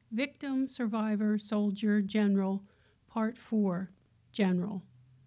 Victim, Survivor, Soldier, General, Part 4, General.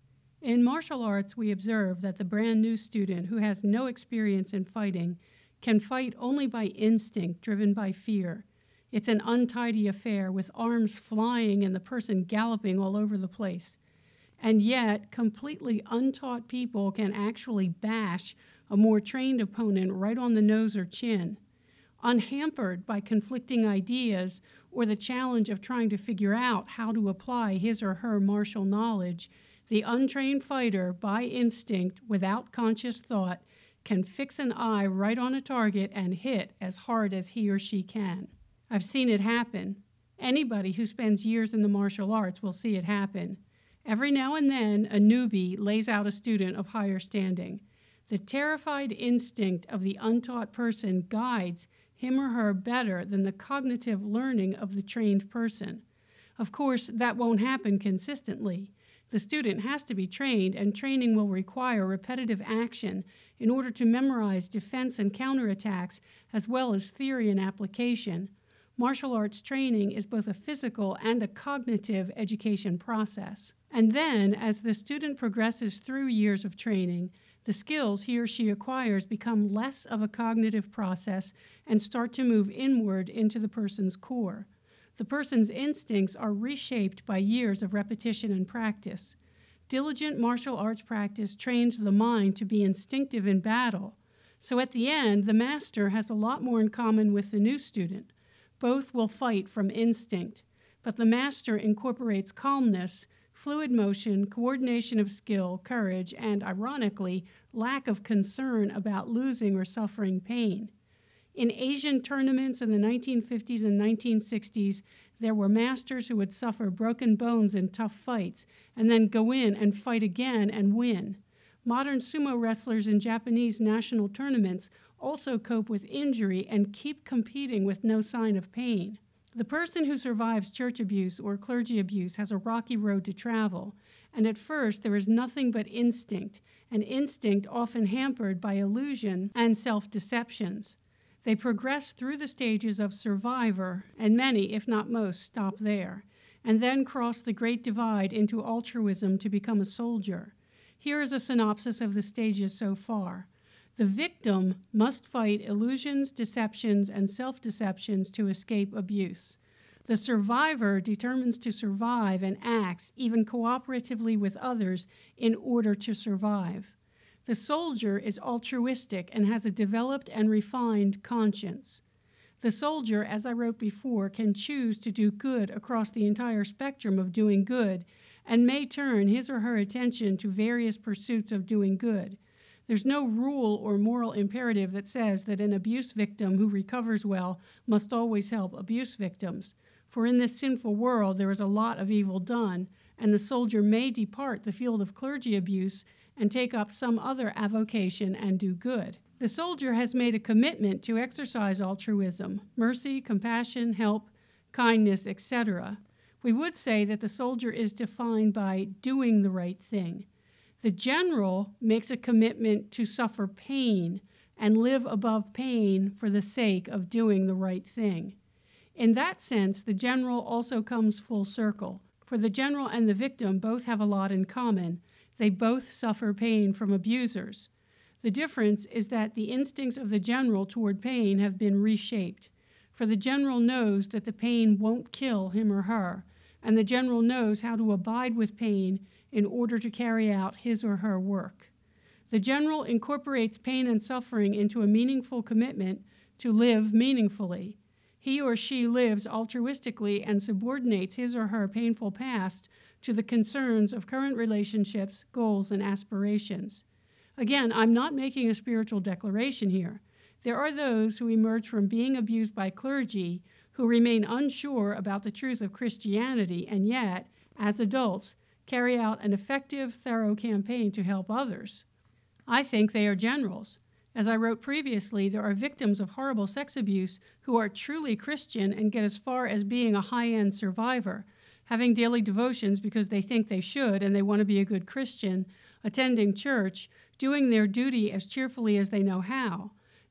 In martial arts, we observe that the brand new student who has no experience in fighting can fight only by instinct driven by fear. It's an untidy affair with arms flying and the person galloping all over the place. And yet, completely untaught people can actually bash a more trained opponent right on the nose or chin. Unhampered by conflicting ideas or the challenge of trying to figure out how to apply his or her martial knowledge, the untrained fighter, by instinct, without conscious thought, can fix an eye right on a target and hit as hard as he or she can. I've seen it happen. Anybody who spends years in the martial arts will see it happen. Every now and then, a newbie lays out a student of higher standing. The terrified instinct of the untaught person guides him or her better than the cognitive learning of the trained person. Of course, that won't happen consistently. The student has to be trained, and training will require repetitive action in order to memorize defense and counterattacks, as well as theory and application. Martial arts training is both a physical and a cognitive education process. And then, as the student progresses through years of training, the skills he or she acquires become less of a cognitive process and start to move inward into the person's core. The person's instincts are reshaped by years of repetition and practice. Diligent martial arts practice trains the mind to be instinctive in battle. So at the end, the master has a lot more in common with the new student. Both will fight from instinct, but the master incorporates calmness, fluid motion, coordination of skill, courage, and, ironically, lack of concern about losing or suffering pain. In Asian tournaments in the 1950s and 1960s, there were masters who would suffer broken bones in tough fights and then go in and fight again and win. Modern sumo wrestlers in Japanese national tournaments also cope with injury and keep competing with no sign of pain. The person who survives church abuse or clergy abuse has a rocky road to travel, and at first there is nothing but instinct, an instinct often hampered by illusion and self-deceptions. They progress through the stages of survivor, and many, if not most, stop there, and then cross the great divide into altruism to become a soldier. Here is a synopsis of the stages so far. The victim must fight illusions, deceptions, and self-deceptions to escape abuse. The survivor determines to survive and acts, even cooperatively with others, in order to survive. The soldier is altruistic and has a developed and refined conscience. The soldier, as I wrote before, can choose to do good across the entire spectrum of doing good and may turn his or her attention to various pursuits of doing good. There's no rule or moral imperative that says that an abuse victim who recovers well must always help abuse victims. For in this sinful world there is a lot of evil done, and the soldier may depart the field of clergy abuse and take up some other avocation and do good. The soldier has made a commitment to exercise altruism, mercy, compassion, help, kindness, etc. We would say that the soldier is defined by doing the right thing. The general makes a commitment to suffer pain and live above pain for the sake of doing the right thing. In that sense, the general also comes full circle, for the general and the victim both have a lot in common. They both suffer pain from abusers. The difference is that the instincts of the general toward pain have been reshaped, for the general knows that the pain won't kill him or her, and the general knows how to abide with pain in order to carry out his or her work. The general incorporates pain and suffering into a meaningful commitment to live meaningfully. He or she lives altruistically and subordinates his or her painful past to the concerns of current relationships, goals, and aspirations. Again, I'm not making a spiritual declaration here. There are those who emerge from being abused by clergy who remain unsure about the truth of Christianity and yet, as adults, carry out an effective, thorough campaign to help others. I think they are generals. As I wrote previously, there are victims of horrible sex abuse who are truly Christian and get as far as being a high-end survivor, having daily devotions because they think they should and they want to be a good Christian, attending church, doing their duty as cheerfully as they know how.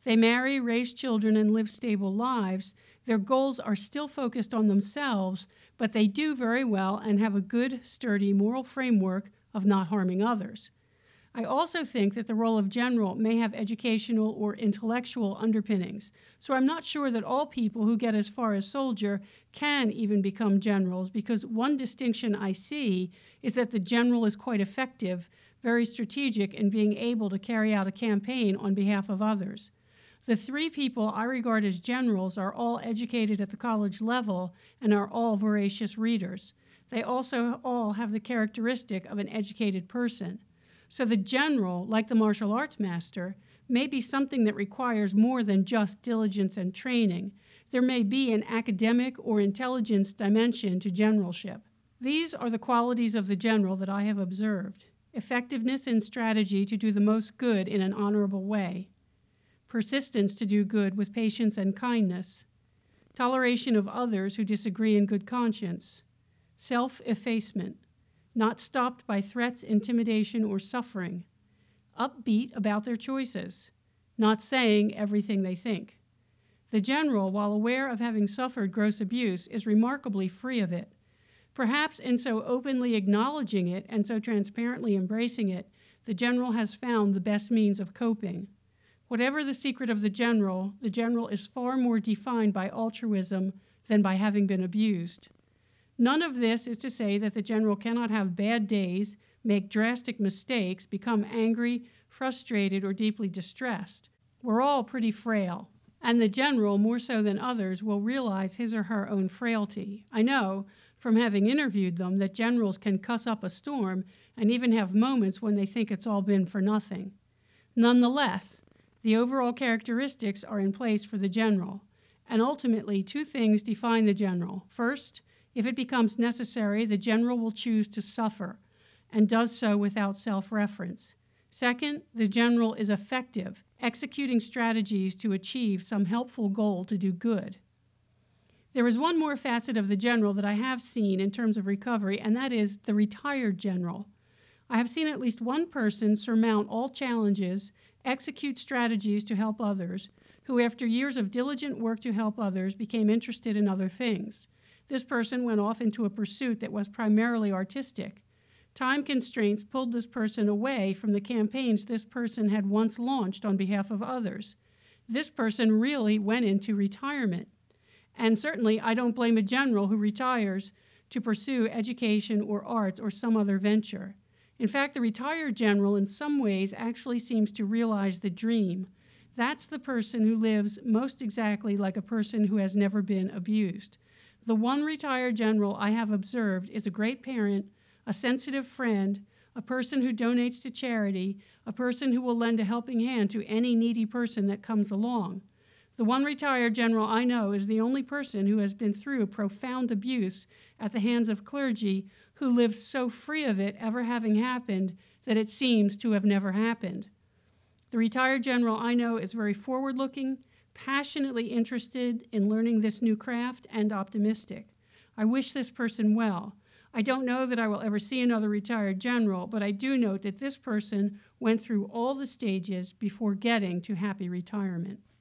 They marry, raise children, and live stable lives. Their goals are still focused on themselves, but they do very well and have a good, sturdy moral framework of not harming others. I also think that the role of general may have educational or intellectual underpinnings, so I'm not sure that all people who get as far as soldier can even become generals, because one distinction I see is that the general is quite effective, very strategic in being able to carry out a campaign on behalf of others. The three people I regard as generals are all educated at the college level and are all voracious readers. They also all have the characteristic of an educated person. So the general, like the martial arts master, may be something that requires more than just diligence and training. There may be an academic or intelligence dimension to generalship. These are the qualities of the general that I have observed: effectiveness in strategy to do the most good in an honorable way, persistence to do good with patience and kindness, toleration of others who disagree in good conscience, self-effacement, not stopped by threats, intimidation, or suffering, upbeat about their choices, not saying everything they think. The general, while aware of having suffered gross abuse, is remarkably free of it. Perhaps in so openly acknowledging it and so transparently embracing it, the general has found the best means of coping. Whatever the secret of the general is far more defined by altruism than by having been abused. None of this is to say that the general cannot have bad days, make drastic mistakes, become angry, frustrated, or deeply distressed. We're all pretty frail, and the general, more so than others, will realize his or her own frailty. I know, from having interviewed them, that generals can cuss up a storm and even have moments when they think it's all been for nothing. Nonetheless, the overall characteristics are in place for the general, and ultimately two things define the general. First, if it becomes necessary, the general will choose to suffer, and does so without self-reference. Second, the general is effective, executing strategies to achieve some helpful goal to do good. There is one more facet of the general that I have seen in terms of recovery, and that is the retired general. I have seen at least one person surmount all challenges, execute strategies to help others, who after years of diligent work to help others became interested in other things. This person went off into a pursuit that was primarily artistic. Time constraints pulled this person away from the campaigns this person had once launched on behalf of others. This person really went into retirement. And certainly I don't blame a general who retires to pursue education or arts or some other venture. In fact, the retired general in some ways actually seems to realize the dream. That's the person who lives most exactly like a person who has never been abused. The one retired general I have observed is a great parent, a sensitive friend, a person who donates to charity, a person who will lend a helping hand to any needy person that comes along. The one retired general I know is the only person who has been through profound abuse at the hands of clergy who lived so free of it ever having happened that it seems to have never happened. The retired general I know is very forward-looking, passionately interested in learning this new craft, and optimistic. I wish this person well. I don't know that I will ever see another retired general, but I do note that this person went through all the stages before getting to happy retirement.